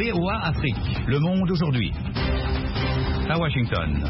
VOA Afrique. Le monde aujourd'hui. À Washington.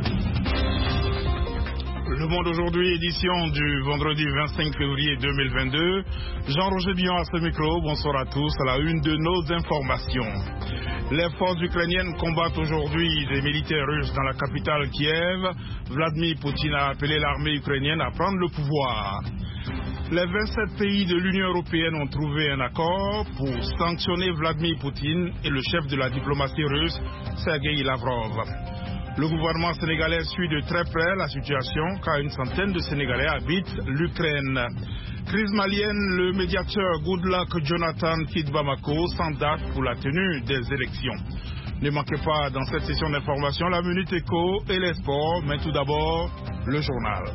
Le Monde aujourd'hui, édition du vendredi 25 février 2022. Jean-Roger Bion à ce micro. Bonsoir à tous. À la une de nos informations. Les forces ukrainiennes combattent aujourd'hui des militaires russes dans la capitale Kiev. Vladimir Poutine a appelé l'armée ukrainienne à prendre le pouvoir. Les 27 pays de l'Union européenne ont trouvé un accord pour sanctionner Vladimir Poutine et le chef de la diplomatie russe, Sergueï Lavrov. Le gouvernement sénégalais suit de très près la situation car une centaine de Sénégalais habitent l'Ukraine. Crise malienne, le médiateur Goodluck Jonathan quitte Bamako sans date pour la tenue des élections. Ne manquez pas dans cette session d'information la Minute Éco et les sports, mais tout d'abord le journal.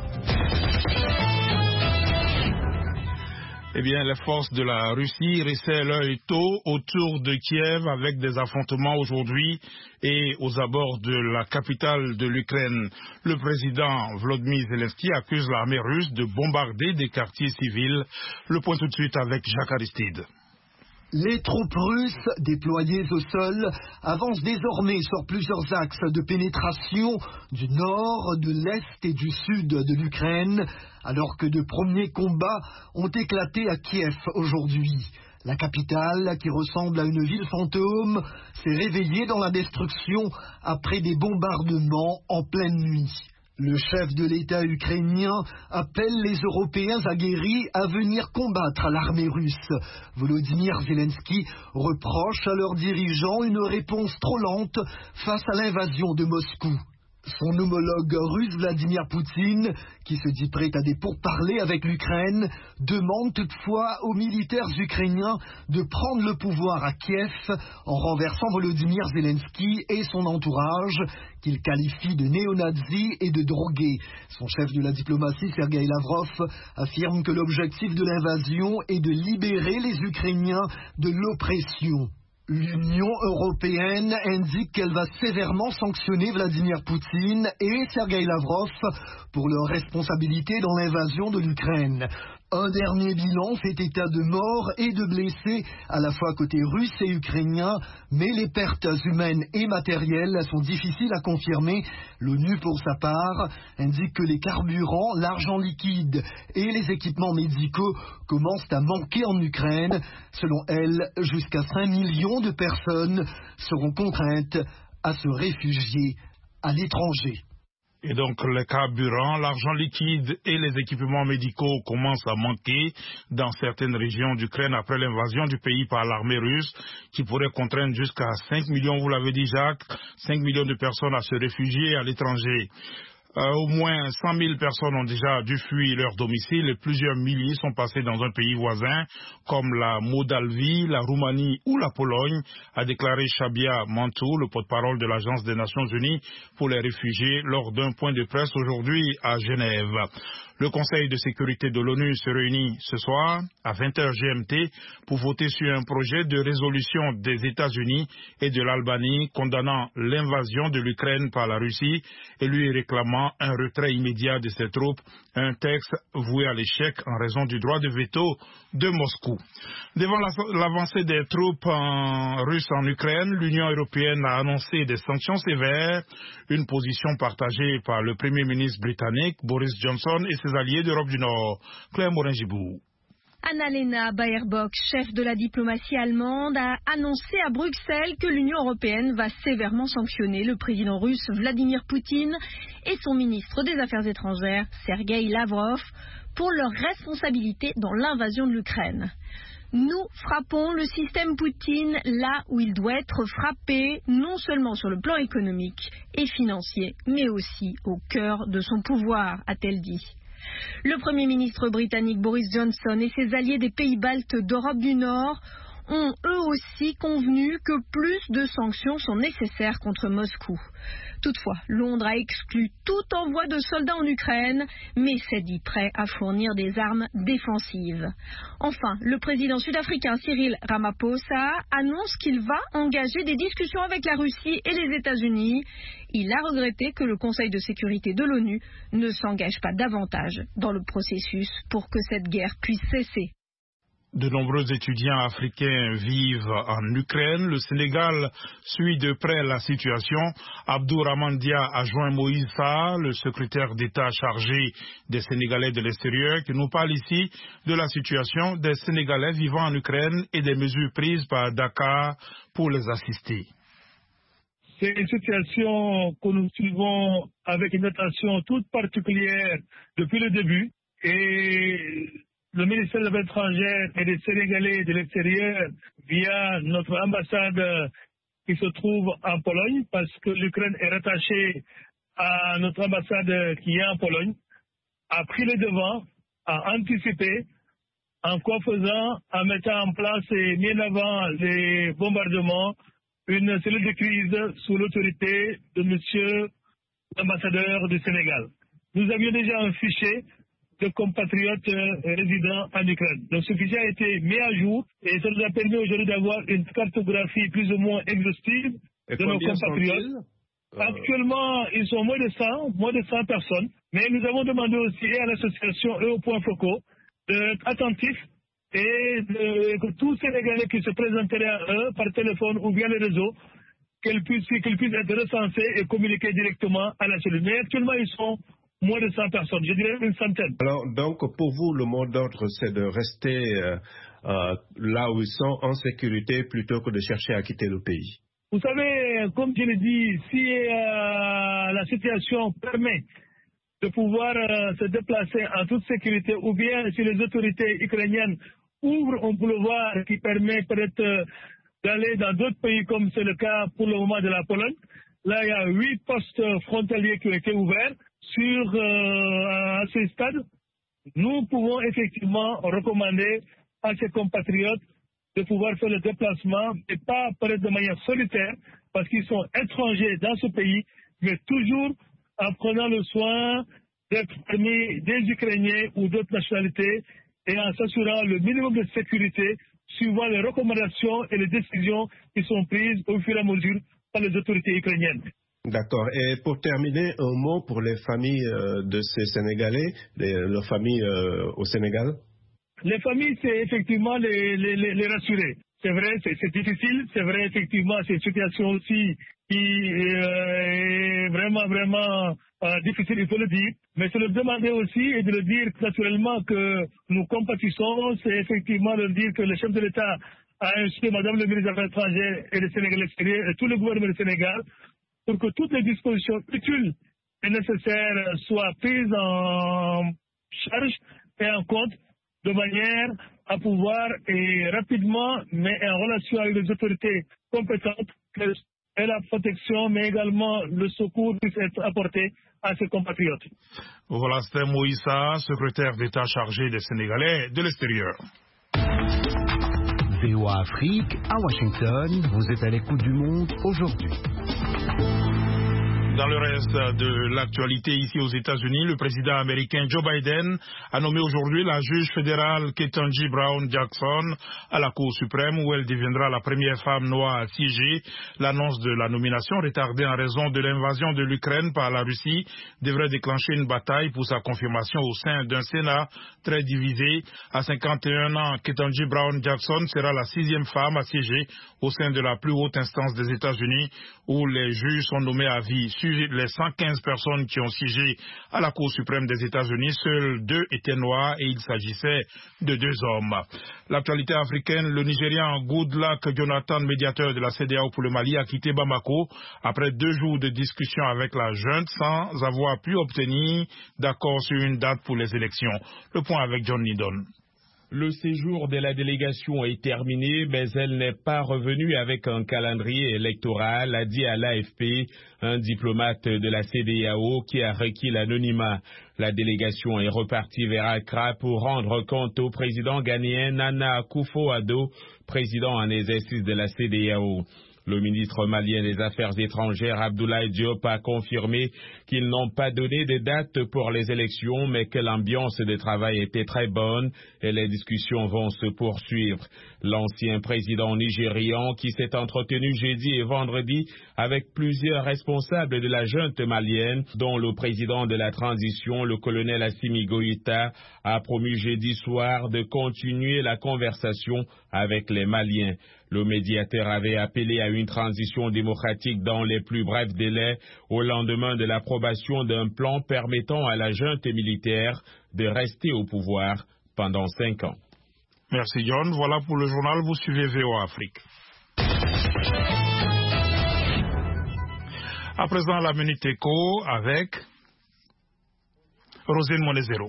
Eh bien, les forces de la Russie resserrent leur étau autour de Kiev avec des affrontements aujourd'hui et aux abords de la capitale de l'Ukraine. Le président Volodymyr Zelensky accuse l'armée russe de bombarder des quartiers civils. Le point tout de suite avec Jacques Aristide. Les troupes russes déployées au sol avancent désormais sur plusieurs axes de pénétration du nord, de l'est et du sud de l'Ukraine, alors que de premiers combats ont éclaté à Kiev aujourd'hui. La capitale, qui ressemble à une ville fantôme, s'est réveillée dans la destruction après des bombardements en pleine nuit. Le chef de l'État ukrainien appelle les Européens aguerris à venir combattre l'armée russe. Volodymyr Zelensky reproche à leurs dirigeants une réponse trop lente face à l'invasion de Moscou. Son homologue russe Vladimir Poutine, qui se dit prêt à des pourparlers avec l'Ukraine, demande toutefois aux militaires ukrainiens de prendre le pouvoir à Kiev en renversant Volodymyr Zelensky et son entourage, qu'il qualifie de néo-nazis et de drogués. Son chef de la diplomatie, Sergueï Lavrov, affirme que l'objectif de l'invasion est de libérer les Ukrainiens de l'oppression. L'Union européenne indique qu'elle va sévèrement sanctionner Vladimir Poutine et Sergueï Lavrov pour leur responsabilité dans l'invasion de l'Ukraine. Un dernier bilan fait état de morts et de blessés, à la fois côté russe et ukrainien, mais les pertes humaines et matérielles sont difficiles à confirmer. L'ONU, pour sa part, indique que les carburants, l'argent liquide et les équipements médicaux commencent à manquer en Ukraine. Selon elle, jusqu'à 5 millions de personnes seront contraintes à se réfugier à l'étranger. Et donc les carburants, l'argent liquide et les équipements médicaux commencent à manquer dans certaines régions d'Ukraine après l'invasion du pays par l'armée russe qui pourrait contraindre jusqu'à 5 millions, vous l'avez dit Jacques, 5 millions de personnes à se réfugier à l'étranger. Au moins 100 000 personnes ont déjà dû fuir leur domicile et plusieurs milliers sont passés dans un pays voisin comme la Moldavie, la Roumanie ou la Pologne, a déclaré Shabia Mantou, le porte-parole de l'Agence des Nations Unies pour les réfugiés, lors d'un point de presse aujourd'hui à Genève. Le Conseil de sécurité de l'ONU se réunit ce soir à 20h GMT pour voter sur un projet de résolution des États-Unis et de l'Albanie condamnant l'invasion de l'Ukraine par la Russie et lui réclamant un retrait immédiat de ses troupes, un texte voué à l'échec en raison du droit de veto de Moscou. Devant l'avancée des troupes russes en Ukraine, l'Union européenne a annoncé des sanctions sévères, une position partagée par le Premier ministre britannique Boris Johnson et ses alliés d'Europe du Nord. Claire Morin-Gibou. Annalena Baerbock, chef de la diplomatie allemande, a annoncé à Bruxelles que l'Union européenne va sévèrement sanctionner le président russe Vladimir Poutine et son ministre des Affaires étrangères, Sergueï Lavrov, pour leur responsabilité dans l'invasion de l'Ukraine. Nous frappons le système Poutine là où il doit être frappé, non seulement sur le plan économique et financier, mais aussi au cœur de son pouvoir, a-t-elle dit. Le Premier ministre britannique Boris Johnson et ses alliés des pays baltes d'Europe du Nord ont eux aussi convenu que plus de sanctions sont nécessaires contre Moscou. Toutefois, Londres a exclu tout envoi de soldats en Ukraine, mais s'est dit prêt à fournir des armes défensives. Enfin, le président sud-africain Cyril Ramaphosa annonce qu'il va engager des discussions avec la Russie et les États-Unis. Il a regretté que le Conseil de sécurité de l'ONU ne s'engage pas davantage dans le processus pour que cette guerre puisse cesser. De nombreux étudiants africains vivent en Ukraine. Le Sénégal suit de près la situation. Abdourahmane Dia a joint Moïse Sarr, le secrétaire d'État chargé des Sénégalais de l'extérieur, qui nous parle ici de la situation des Sénégalais vivant en Ukraine et des mesures prises par Dakar pour les assister. C'est une situation que nous suivons avec une attention toute particulière depuis le début. Et le ministère des Affaires étrangères et des Sénégalais de l'extérieur, via notre ambassade qui se trouve en Pologne, parce que l'Ukraine est rattachée à notre ambassade qui est en Pologne, a pris le devant, a anticipé, en confaisant, en mettant en place et mis en avant les bombardements, une cellule de crise sous l'autorité de monsieur l'ambassadeur du Sénégal. Nous avions déjà un fichier de compatriotes résidents en Ukraine. Donc ce fichier a été mis à jour et ça nous a permis aujourd'hui d'avoir une cartographie plus ou moins exhaustive de nos compatriotes. Actuellement, ils sont moins de 100 personnes, mais nous avons demandé aussi à l'association et aux points focaux d'être attentifs et que tous Sénégalais qui se présenteraient à eux par téléphone ou via les réseaux, qu'ils puissent être recensés et communiquer directement à la cellule. Mais actuellement, ils sont moins de 100 personnes, je dirais une centaine. Alors, donc, pour vous, le mot d'ordre, c'est de rester là où ils sont en sécurité plutôt que de chercher à quitter le pays. Vous savez, comme je l'ai dit, si la situation permet de pouvoir se déplacer en toute sécurité, ou bien si les autorités ukrainiennes ouvrent un boulevard qui permet peut-être d'aller dans d'autres pays, comme c'est le cas pour le moment de la Pologne, là, il y a 8 postes frontaliers qui ont été ouverts. À ce stade, nous pouvons effectivement recommander à ces compatriotes de pouvoir faire le déplacement, et pas peut-être de manière solitaire, parce qu'ils sont étrangers dans ce pays, mais toujours en prenant le soin d'être parmi des Ukrainiens ou d'autres nationalités et en s'assurant le minimum de sécurité suivant les recommandations et les décisions qui sont prises au fur et à mesure par les autorités ukrainiennes. D'accord. Et pour terminer, un mot pour les familles de ces Sénégalais, leurs familles au Sénégal? Les familles, c'est effectivement les rassurer. C'est vrai, c'est difficile. C'est vrai, effectivement, c'est une situation aussi qui est vraiment difficile, il faut le dire. Mais c'est leur demander aussi et de leur dire naturellement que nous compatissons. C'est effectivement leur dire que le chef de l'État a instruit Madame le ministre des Affaires étrangères et des Sénégalais extérieurs et tout le gouvernement du Sénégal pour que toutes les dispositions utiles et nécessaires soient prises en charge et en compte de manière à pouvoir et rapidement, mais en relation avec les autorités compétentes, que la protection, mais également le secours puisse être apporté à ses compatriotes. Voilà, c'était Moïse Sarr, secrétaire d'État chargé des Sénégalais de l'extérieur. VOA Afrique, à Washington, vous êtes à l'écoute du monde aujourd'hui. Dans le reste de l'actualité ici aux États-Unis, le président américain Joe Biden a nommé aujourd'hui la juge fédérale Ketanji Brown Jackson à la Cour suprême où elle deviendra la première femme noire à siéger. L'annonce de la nomination, retardée en raison de l'invasion de l'Ukraine par la Russie, devrait déclencher une bataille pour sa confirmation au sein d'un Sénat très divisé. À 51 ans, Ketanji Brown Jackson sera la 6e femme à siéger au sein de la plus haute instance des États-Unis où les juges sont nommés à vie. Sur les 115 personnes qui ont siégé à la Cour suprême des États-Unis, seuls 2 étaient noirs et il s'agissait de 2 hommes. L'actualité africaine, le Nigérian Goodluck Jonathan, médiateur de la CEDEAO pour le Mali, a quitté Bamako après 2 jours de discussion avec la junte sans avoir pu obtenir d'accord sur une date pour les élections. Le point avec John Nidon. Le séjour de la délégation est terminé, mais elle n'est pas revenue avec un calendrier électoral, a dit à l'AFP un diplomate de la CEDEAO qui a requis l'anonymat. La délégation est repartie vers Accra pour rendre compte au président ghanéen Nana Akufo-Addo, président en exercice de la CEDEAO. Le ministre malien des Affaires étrangères, Abdoulaye Diop, a confirmé qu'ils n'ont pas donné de date pour les élections, mais que l'ambiance de travail était très bonne et les discussions vont se poursuivre. L'ancien président nigérian qui s'est entretenu jeudi et vendredi avec plusieurs responsables de la junte malienne, dont le président de la transition, le colonel Assimi Goïta, a promis jeudi soir de continuer la conversation avec les Maliens. Le médiateur avait appelé à une transition démocratique dans les plus brefs délais au lendemain de l'approbation d'un plan permettant à la junte militaire de rester au pouvoir pendant 5 ans. Merci John. Voilà pour le journal. Vous suivez VOA Afrique. À présent, la Minute Éco avec Rosine Monezero.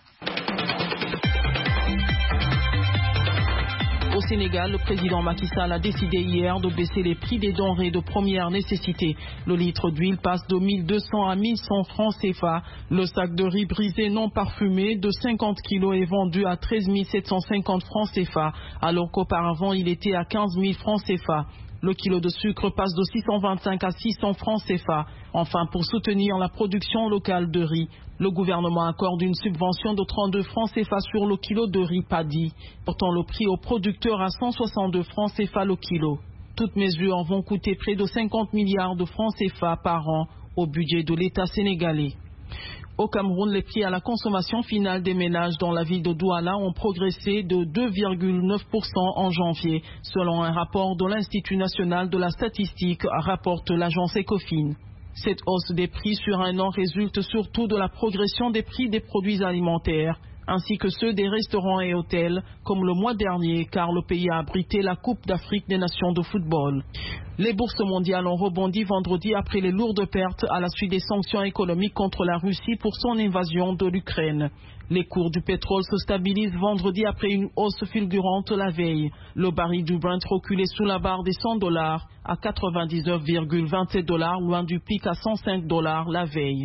Au Sénégal, le président Macky Sall a décidé hier de baisser les prix des denrées de première nécessité. Le litre d'huile passe de 1200 à 1100 francs CFA. Le sac de riz brisé non parfumé de 50 kilos est vendu à 13 750 francs CFA, alors qu'auparavant il était à 15 000 francs CFA. Le kilo de sucre passe de 625 à 600 francs CFA. Enfin, pour soutenir la production locale de riz, le gouvernement accorde une subvention de 32 francs CFA sur le kilo de riz paddy, portant le prix aux producteurs à 162 francs CFA le kilo. Toutes mesures vont coûter près de 50 milliards de francs CFA par an au budget de l'État sénégalais. Au Cameroun, les prix à la consommation finale des ménages dans la ville de Douala ont progressé de 2,9% en janvier, selon un rapport de l'Institut national de la statistique, rapporte l'agence Ecofin. Cette hausse des prix sur un an résulte surtout de la progression des prix des produits alimentaires, ainsi que ceux des restaurants et hôtels, comme le mois dernier, car le pays a abrité la Coupe d'Afrique des Nations de football. Les bourses mondiales ont rebondi vendredi après les lourdes pertes à la suite des sanctions économiques contre la Russie pour son invasion de l'Ukraine. Les cours du pétrole se stabilisent vendredi après une hausse fulgurante la veille. Le baril du Brent reculait sous la barre des $100 à 99,27 $, loin du pic à $105 la veille.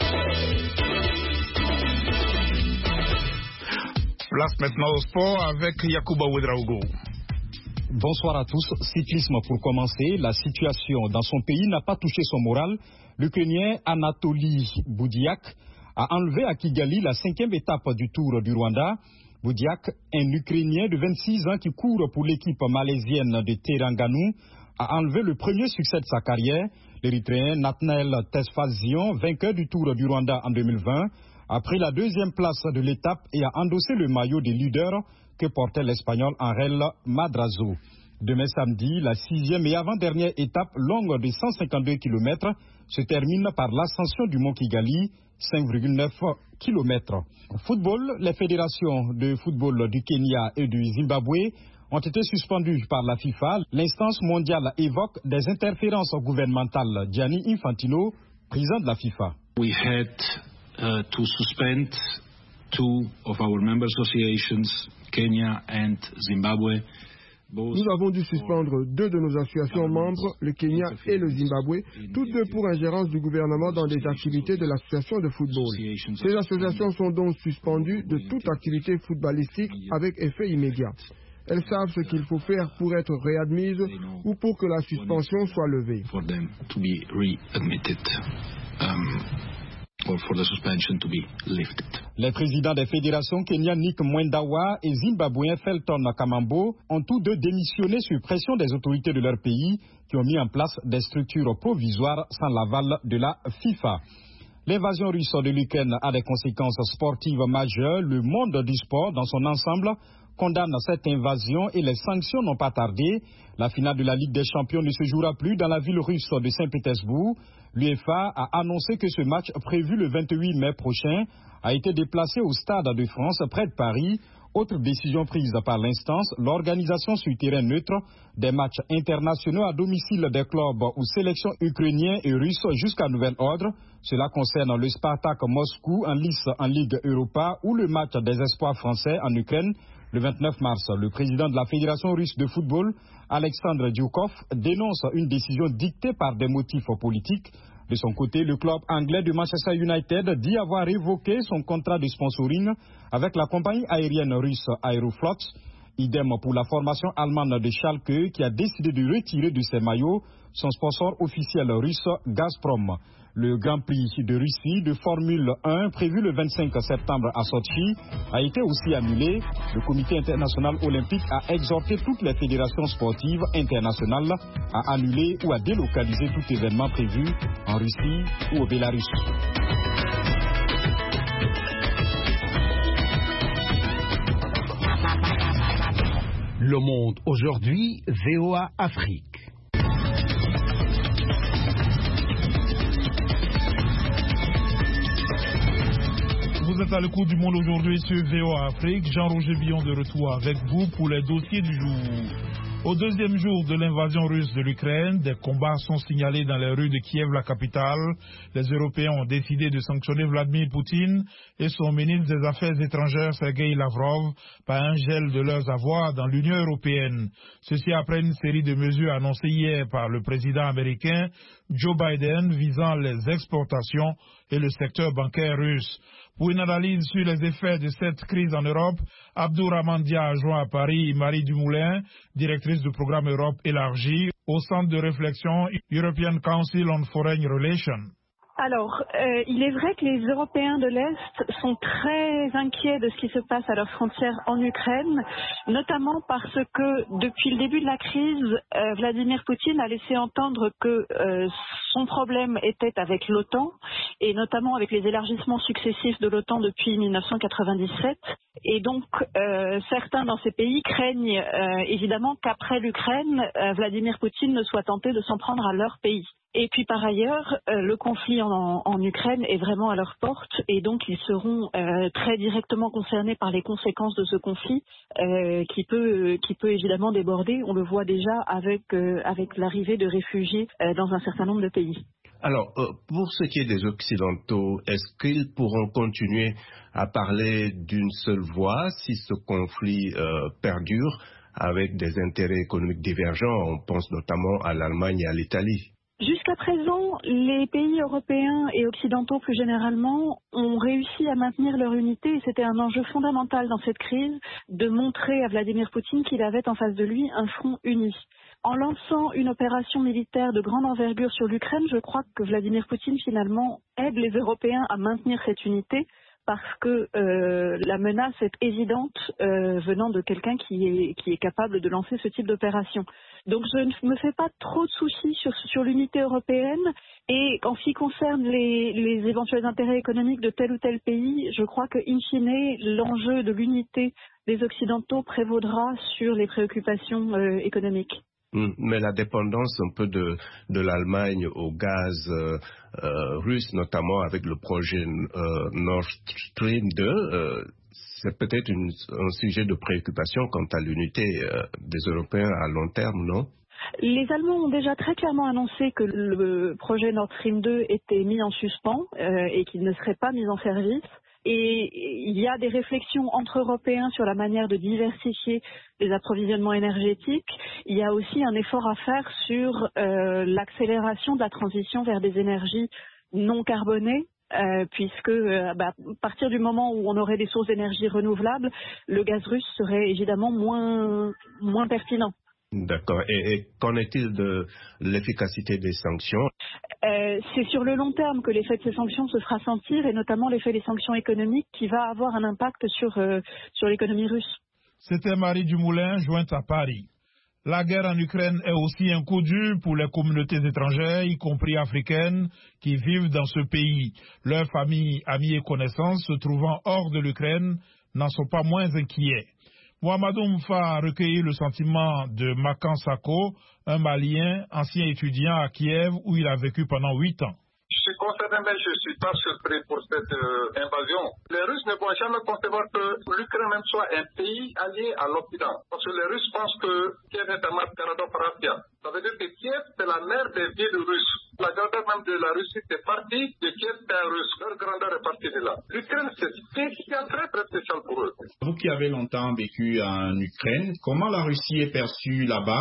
Place maintenant au sport avec Yacouba Ouedraogo. Bonsoir à tous. Cyclisme pour commencer. La situation dans son pays n'a pas touché son moral. L'Ukrainien Anatoly Boudiak a enlevé à Kigali la 5e étape du Tour du Rwanda. Boudiak, un Ukrainien de 26 ans qui court pour l'équipe malaisienne de Terengganu, a enlevé le premier succès de sa carrière. L'Érythréen Nathanaël Tesfazion, vainqueur du Tour du Rwanda en 2020, a pris la 2e place de l'étape et a endossé le maillot des leaders que portait l'Espagnol Angel Madrazo. Demain samedi, la 6e et avant-dernière étape longue de 152 km se termine par l'ascension du mont Kigali, 5,9 km. Football, les fédérations de football du Kenya et du Zimbabwe ont été suspendues par la FIFA. L'instance mondiale évoque des interférences gouvernementales. Gianni Infantino, président de la FIFA. We had to suspend 2 of our member associations, Kenya and Zimbabwe. Nous avons dû suspendre 2 de nos associations membres, le Kenya et le Zimbabwe, toutes 2 pour ingérence du gouvernement dans des activités de l'association de football. Ces associations sont donc suspendues de toute activité footballistique avec effet immédiat. Elles savent ce qu'il faut faire pour être réadmises ou pour que la suspension soit levée. Les présidents des fédérations kenyans Nick Mwendawa et zimbabwéen Felton Kamambo ont tous 2 démissionné sur pression des autorités de leur pays qui ont mis en place des structures provisoires sans l'aval de la FIFA. L'invasion russe de l'Ukraine a des conséquences sportives majeures. Le monde du sport dans son ensemble condamne cette invasion et les sanctions n'ont pas tardé. La finale de la Ligue des Champions ne se jouera plus dans la ville russe de Saint-Pétersbourg. L'UEFA a annoncé que ce match prévu le 28 mai prochain a été déplacé au Stade de France près de Paris. Autre décision prise par l'instance, l'organisation sur terrain neutre des matchs internationaux à domicile des clubs ou sélections ukrainiens et russes jusqu'à nouvel ordre. Cela concerne le Spartak Moscou en lice en Ligue Europa ou le match des espoirs français en Ukraine le 29 mars. Le président de la Fédération russe de football, Alexandre Dioukov, dénonce une décision dictée par des motifs politiques. De son côté, le club anglais de Manchester United dit avoir révoqué son contrat de sponsoring avec la compagnie aérienne russe Aeroflot. Idem pour la formation allemande de Schalke qui a décidé de retirer de ses maillots son sponsor officiel russe Gazprom. Le Grand Prix de Russie de Formule 1 prévu le 25 septembre à Sochi a été aussi annulé. Le Comité international olympique a exhorté toutes les fédérations sportives internationales à annuler ou à délocaliser tout événement prévu en Russie ou au Bélarus. Le Monde aujourd'hui, VOA Afrique. Vous êtes à l'écoute du Monde aujourd'hui sur VOA Afrique. Jean-Roger Billon de retour avec vous pour les dossiers du jour. Au deuxième jour de l'invasion russe de l'Ukraine, des combats sont signalés dans les rues de Kiev, la capitale. Les Européens ont décidé de sanctionner Vladimir Poutine et son ministre des Affaires étrangères, Sergei Lavrov, par un gel de leurs avoirs dans l'Union européenne. Ceci après une série de mesures annoncées hier par le président américain Joe Biden visant les exportations et le secteur bancaire russe. Pour une analyse sur les effets de cette crise en Europe, Abdourahmane Dia a joint à Paris Marie Dumoulin, directrice du programme Europe élargie au centre de réflexion European Council on Foreign Relations. Alors, il est vrai que les Européens de l'Est sont très inquiets de ce qui se passe à leurs frontières en Ukraine, notamment parce que depuis le début de la crise, Vladimir Poutine a laissé entendre que son problème était avec l'OTAN, et notamment avec les élargissements successifs de l'OTAN depuis 1997. Et donc, certains dans ces pays craignent évidemment qu'après l'Ukraine, Vladimir Poutine ne soit tenté de s'en prendre à leur pays. Et puis par ailleurs, le conflit en Ukraine est vraiment à leur porte et donc ils seront très directement concernés par les conséquences de ce conflit qui peut évidemment déborder. On le voit déjà avec l'arrivée de réfugiés dans un certain nombre de pays. Alors, pour ce qui est des Occidentaux, est-ce qu'ils pourront continuer à parler d'une seule voix si ce conflit perdure avec des intérêts économiques divergents? On pense notamment à l'Allemagne et à l'Italie. Jusqu'à présent, les pays européens et occidentaux plus généralement ont réussi à maintenir leur unité et c'était un enjeu fondamental dans cette crise de montrer à Vladimir Poutine qu'il avait en face de lui un front uni. En lançant une opération militaire de grande envergure sur l'Ukraine, je crois que Vladimir Poutine finalement aide les Européens à maintenir cette unité parce que la menace est évidente venant de quelqu'un qui est capable de lancer ce type d'opération. Donc je ne me fais pas trop de soucis sur l'unité européenne et en ce qui concerne les éventuels intérêts économiques de tel ou tel pays, je crois que in fine, l'enjeu de l'unité des Occidentaux prévaudra sur les préoccupations économiques. Mais la dépendance un peu de l'Allemagne au gaz russe, notamment avec le projet Nord Stream 2, c'est peut-être un sujet de préoccupation quant à l'unité des Européens à long terme, non? Les Allemands ont déjà très clairement annoncé que le projet Nord Stream 2 était mis en suspens et qu'il ne serait pas mis en service. Et il y a des réflexions entre Européens sur la manière de diversifier les approvisionnements énergétiques. Il y a aussi un effort à faire sur l'accélération de la transition vers des énergies non carbonées, puisque à partir du moment où on aurait des sources d'énergie renouvelables, le gaz russe serait évidemment moins pertinent. D'accord. Et qu'en est-il de l'efficacité des sanctions? C'est sur le long terme que l'effet de ces sanctions se fera sentir, et notamment l'effet des sanctions économiques qui va avoir un impact sur l'économie russe. C'était Marie Dumoulin, jointe à Paris. La guerre en Ukraine est aussi un coup dur pour les communautés étrangères, y compris africaines, qui vivent dans ce pays. Leurs familles, amis et connaissances se trouvant hors de l'Ukraine n'en sont pas moins inquiets. Mohamedou Moufa a recueilli le sentiment de Makan Sako, un Malien, ancien étudiant à Kiev où il a vécu pendant 8 ans. Je suis concerné, mais je ne suis pas surpris pour cette invasion. Les Russes ne vont jamais concevoir que l'Ukraine même soit un pays allié à l'Occident. Parce que les Russes pensent que Kiev est un mascarado paratia. Ça veut dire que Kiev, c'est la mère des villes russes. La grandeur même de la Russie, c'est partie de Kiev, c'est un russe. Leur grandeur est partie de là. L'Ukraine, c'est spécial, très très spécial pour eux. Vous qui avez longtemps vécu en Ukraine, comment la Russie est perçue là-bas?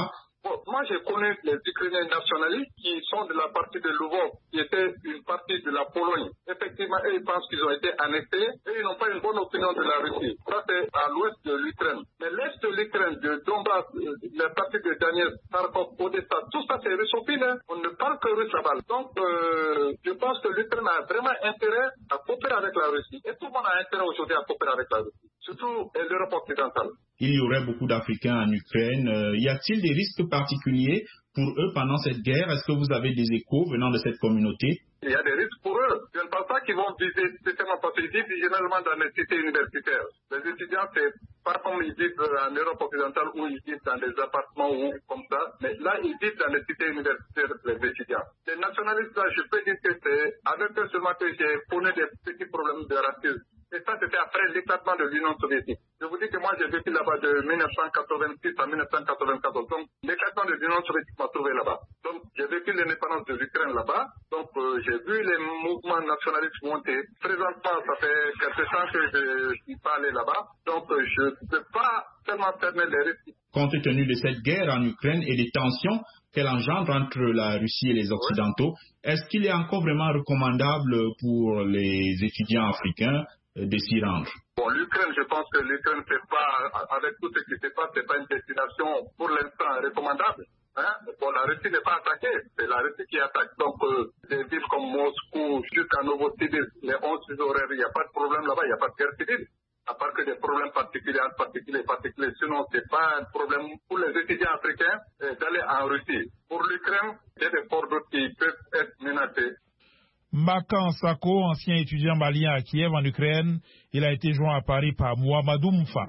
Bon, moi, j'ai connu les Ukrainiens nationalistes qui sont de la partie de Lvov, qui était une partie de la Pologne. Effectivement, eux, ils pensent qu'ils ont été annexés et ils n'ont pas une bonne opinion de la Russie. Ça, c'est à l'ouest de l'Ukraine. Mais l'est de l'Ukraine, de Donbass, la partie de Donetsk, Kharkov, Odessa, tout ça, c'est russophile. Hein. On ne parle que russe là-bas. Donc, je pense que l'Ukraine a vraiment intérêt à coopérer avec la Russie. Et tout le monde a intérêt aujourd'hui à coopérer avec la Russie. Surtout l'Europe occidentale. Il y aurait beaucoup d'Africains en Ukraine. Y a-t-il des risques particuliers pour eux pendant cette guerre? Est-ce que vous avez des échos venant de cette communauté? Il y a des risques pour eux. Je ne pense pas qu'ils vont viser spécialement parce qu'ils vivent généralement dans les cités universitaires. Les étudiants, c'est pas comme ils vivent en Europe occidentale où ils vivent dans des appartements ou comme ça. Mais là, ils vivent dans les cités universitaires, les étudiants. Les nationalistes, là, je peux dire que c'est avec eux seulement que j'ai connu des petits problèmes de racisme. Et ça, c'était après l'éclatement de l'Union soviétique. Je vous dis que moi, j'ai vécu là-bas de 1986 à 1994. Donc, l'éclatement de l'Union soviétique m'a trouvé là-bas. Donc, j'ai vécu l'indépendance de l'Ukraine là-bas. Donc, j'ai vu les mouvements nationalistes monter. Présentement, ça fait quelques temps que je suis pas allé là-bas. Donc, je ne peux pas tellement fermer les risques. Compte tenu de cette guerre en Ukraine et des tensions qu'elle engendre entre la Russie et les Occidentaux, est-ce qu'il est encore vraiment recommandable pour les étudiants africains de s'y rendre? Bon, l'Ukraine, je pense que l'Ukraine, c'est pas, avec tout ce qui se passe, c'est pas une destination pour l'instant recommandable. Hein? Bon, la Russie n'est pas attaquée, c'est la Russie qui attaque. Donc, des villes comme Moscou, jusqu'à Novosibirsk, les 11 horaires, il n'y a pas de problème là-bas, il n'y a pas de guerre civile. À part que des problèmes particuliers. Sinon, c'est pas un problème pour les étudiants africains d'aller en Russie. Pour l'Ukraine, il y a des ports qui peuvent être menacés. Makan Sako, ancien étudiant malien à Kiev en Ukraine, il a été joint à Paris par Mohamedou Moufa.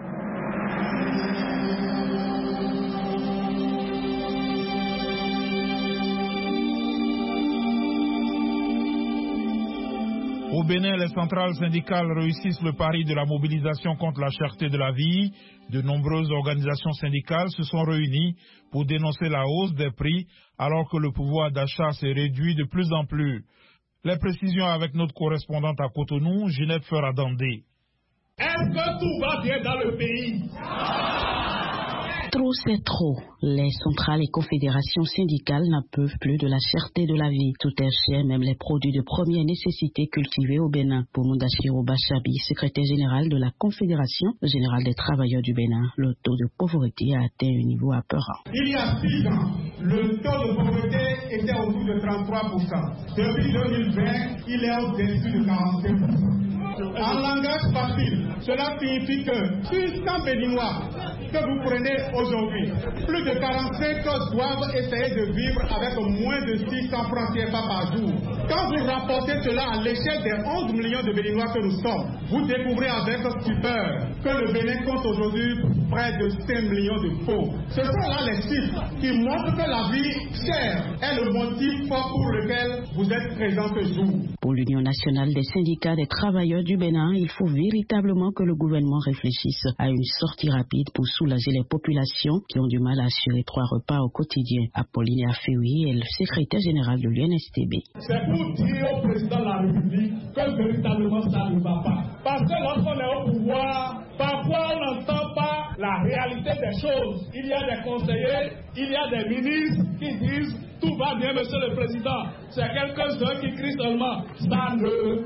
Au Bénin, les centrales syndicales réussissent le pari de la mobilisation contre la cherté de la vie. De nombreuses organisations syndicales se sont réunies pour dénoncer la hausse des prix alors que le pouvoir d'achat s'est réduit de plus en plus. Les précisions avec notre correspondante à Cotonou, Ginette Ferradandé. Est-ce que tout va bien dans le pays? Trop, c'est trop. Les centrales et confédérations syndicales n'en peuvent plus de la cherté de la vie. Tout est cher, même les produits de première nécessité cultivés au Bénin. Pour Mundachiro Bachabi, secrétaire général de la Confédération générale des travailleurs du Bénin, le taux de pauvreté a atteint un niveau apeurant. Il y a 6 ans, le taux de pauvreté était autour de 33%. Depuis 2020, il est au-dessus de 45%. En langage facile, cela signifie que sur 100 Béninois que vous prenez aujourd'hui, plus de 45 doivent essayer de vivre avec moins de 600 francs CFA par jour. Quand vous rapportez cela à l'échelle des 11 millions de Béninois que nous sommes, vous découvrez avec stupeur que le Bénin compte aujourd'hui près de 5 millions de pauvres. Ce sont là les chiffres qui montrent que la vie chère est le motif fort pour lequel vous êtes présents ce jour. Pour l'Union nationale des syndicats des travailleurs du Bénin, il faut véritablement que le gouvernement réfléchisse à une sortie rapide pour soulager les populations qui ont du mal à assurer 3 repas au quotidien. Apolline Afewi est le secrétaire général de l'UNSTB. C'est pour dire au président de la République que véritablement ça ne va pas. Parce que lorsqu'on est au pouvoir, parfois on n'entend pas la réalité des choses. Il y a des conseillers, il y a des ministres qui disent tout va bien, monsieur le président. C'est quelques-uns qui crient seulement ça ne.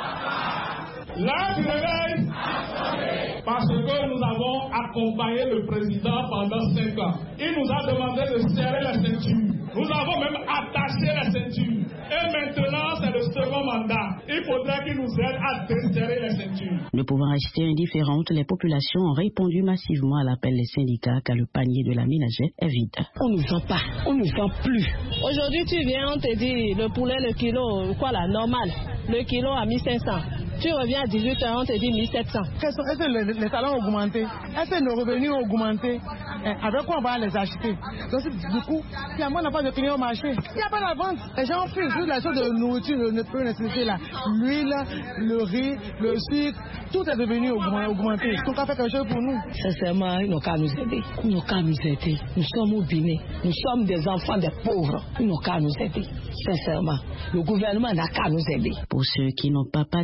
Là, du réveil, parce que nous avons accompagné le président pendant 5 ans. Il nous a demandé de serrer la ceinture. Nous avons même attaché la ceinture. Et maintenant, c'est le second mandat. Il faudrait qu'il nous aide à desserrer la ceinture. Ne pouvant rester indifférentes, les populations ont répondu massivement à l'appel des syndicats car le panier de la ménagère est vide. On ne vend pas, on ne vend plus. Aujourd'hui, tu viens, on te dit le poulet, le kilo, quoi là, normal. Le kilo à 1500. Tu reviens à 18h, on te dit 1700. Est-ce que les salaires ont augmenté? Est-ce que nos revenus ont augmenté? Avec quoi on va les acheter? Donc, du coup, finalement, on n'a pas de clients au marché. Il n'y a pas de vente. Les gens fuient juste la chose de nourriture, de peu nécessité là. L'huile, le riz, le sucre, tout est devenu augmenté. Donc, on fait quelque chose pour nous. Sincèrement, ils n'ont qu'à nous aider. Ils n'ont qu'à nous aider. Nous sommes au Bénin. Nous sommes des enfants des pauvres. Ils n'ont qu'à nous aider. Sincèrement, le gouvernement n'a qu'à nous aider. Pour ceux qui n'ont pas participé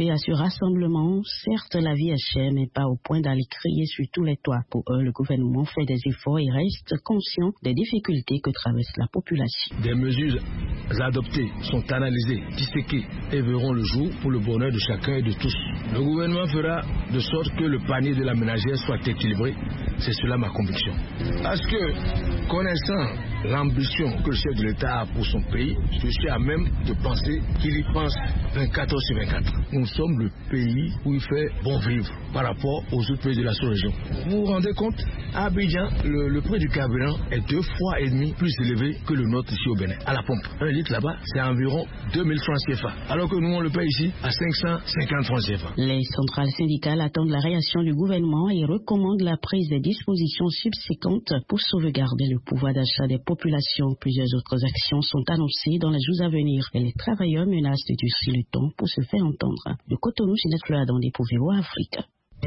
participer à ce rassemblement. Certes, la vie est chère, mais pas au point d'aller crier sur tous les toits. Pour eux, le gouvernement fait des efforts et reste conscient des difficultés que traverse la population. Des mesures adoptées sont analysées, disséquées et verront le jour pour le bonheur de chacun et de tous. Le gouvernement fera de sorte que le panier de la ménagère soit équilibré. C'est cela ma conviction. Parce que, connaissant l'ambition que le chef de l'État a pour son pays, je suis à même de penser qu'il y pense 24 heures sur 24. Nous sommes le pays où il fait bon vivre par rapport aux autres pays de la sous-région. Vous vous rendez compte, à Abidjan, le prix du carburant est 2,5 fois plus élevé que le nôtre ici au Bénin, à la pompe. Un litre là-bas, c'est environ 2000 francs CFA, alors que nous, on le paye ici à 550 francs CFA. Les centrales syndicales attendent la réaction du gouvernement et recommandent la prise des dispositions subséquentes pour sauvegarder le pouvoir d'achat des populations. Plusieurs autres actions sont annoncées dans les jours à venir et les travailleurs menacent de durcir le ton pour se faire entendre. De Cotonou, Ginette Fleur-Adondé pour VOA Afrique.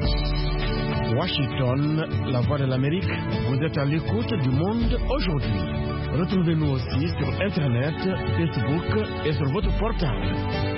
Washington, la voix de l'Amérique, vous êtes à l'écoute du monde aujourd'hui. Retrouvez-nous aussi sur Internet, Facebook et sur votre portable.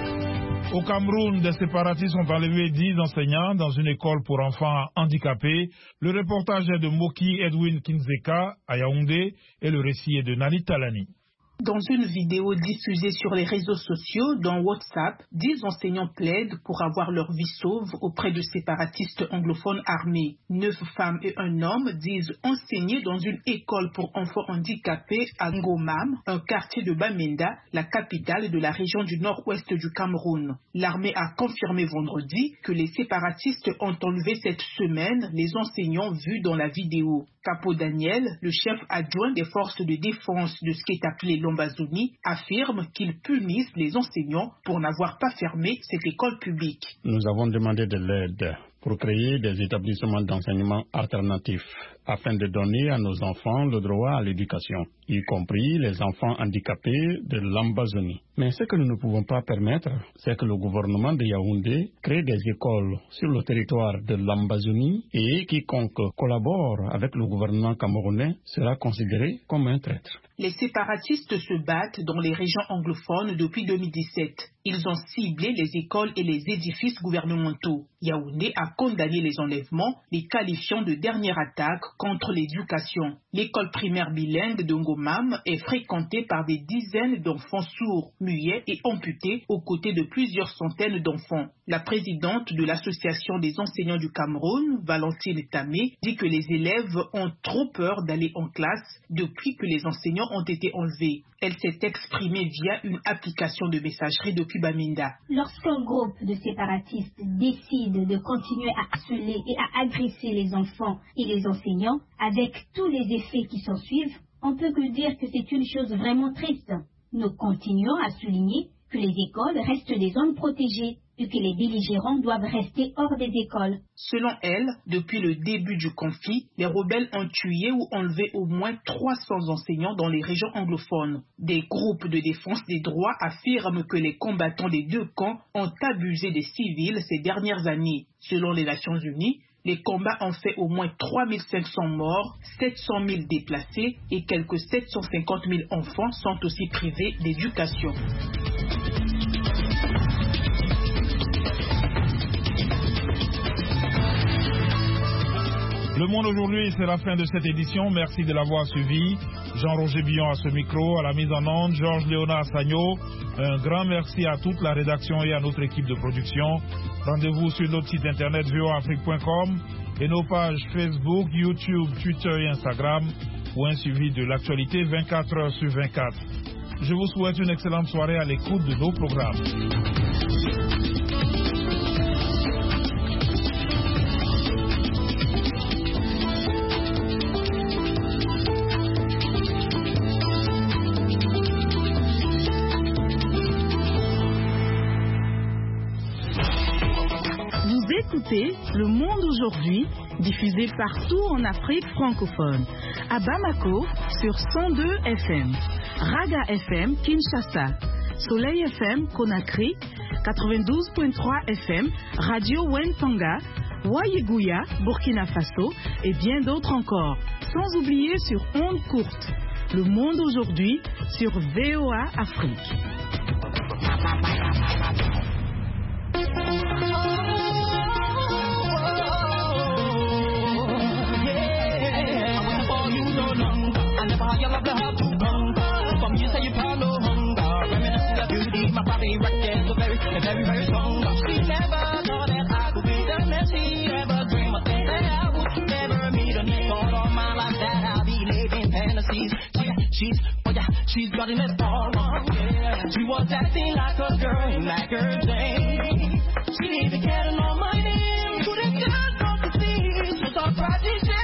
Au Cameroun, des séparatistes ont enlevé 10 enseignants dans une école pour enfants handicapés. Le reportage est de Moki Edwin Kinzeka à Yaoundé et le récit est de Nali Talani. Dans une vidéo diffusée sur les réseaux sociaux, dans WhatsApp, 10 enseignants plaident pour avoir leur vie sauve auprès de séparatistes anglophones armés. 9 femmes et un homme disent enseigner dans une école pour enfants handicapés à Ngomam, un quartier de Bamenda, la capitale de la région du nord-ouest du Cameroun. L'armée a confirmé vendredi que les séparatistes ont enlevé cette semaine les enseignants vus dans la vidéo. Capo Daniel, le chef adjoint des forces de défense de ce qui est appelé l'Ambazonie, affirme qu'ils punissent les enseignants pour n'avoir pas fermé cette école publique. Nous avons demandé de l'aide pour créer des établissements d'enseignement alternatifs afin de donner à nos enfants le droit à l'éducation, y compris les enfants handicapés de l'Ambazonie. Mais ce que nous ne pouvons pas permettre, c'est que le gouvernement de Yaoundé crée des écoles sur le territoire de l'Ambazonie et quiconque collabore avec le gouvernement camerounais sera considéré comme un traître. Les séparatistes se battent dans les régions anglophones depuis 2017. Ils ont ciblé les écoles et les édifices gouvernementaux. Yaoundé a condamné les enlèvements, les qualifiant de dernière attaque contre l'éducation. L'école primaire bilingue de Ngomam est fréquentée par des dizaines d'enfants sourds, muets et amputés aux côtés de plusieurs centaines d'enfants. La présidente de l'Association des enseignants du Cameroun, Valentine Tamé, dit que les élèves ont trop peur d'aller en classe depuis que les enseignants ont été enlevés. Elle s'est exprimée via une application de messagerie depuis Bamenda. Lorsqu'un groupe de séparatistes décide de continuer à harceler et à agresser les enfants et les enseignants, avec tous les effets qui s'en suivent, on peut que dire que c'est une chose vraiment triste. Nous continuons à souligner que les écoles restent des zones protégées et que les belligérants doivent rester hors des écoles. Selon elle, depuis le début du conflit, les rebelles ont tué ou enlevé au moins 300 enseignants dans les régions anglophones. Des groupes de défense des droits affirment que les combattants des deux camps ont abusé des civils ces dernières années. Selon les Nations Unies, les combats ont fait au moins 3500 morts, 700 000 déplacés et quelques 750 000 enfants sont aussi privés d'éducation. Le Monde aujourd'hui, c'est la fin de cette édition. Merci de l'avoir suivi. Jean-Roger Billon à ce micro, à la mise en onde, Georges Léonard Sagno. Un grand merci à toute la rédaction et à notre équipe de production. Rendez-vous sur notre site internet voaafrique.com et nos pages Facebook, YouTube, Twitter et Instagram pour un suivi de l'actualité 24 heures sur 24. Je vous souhaite une excellente soirée à l'écoute de nos programmes. Écoutez Le Monde aujourd'hui, diffusé partout en Afrique francophone. À Bamako sur 102 FM, Raga FM Kinshasa, Soleil FM Conakry, 92.3 FM, Radio Wentanga, Wayigouya, Burkina Faso et bien d'autres encore. Sans oublier sur ondes courtes. Le Monde aujourd'hui sur VOA Afrique. the heart to conquer. From you say you found no hunger. Reminiscing of beauty, my body wrecked so very, very, very strong. She never thought that I could be the man she ever dreamed of. Think that I would never meet a need for all my life that I'll be living fantasies. She's got it all wrong, yeah. She was acting like a girl in magazine. She didn't even care to know my name. Couldn't get off the seas. So start practicing.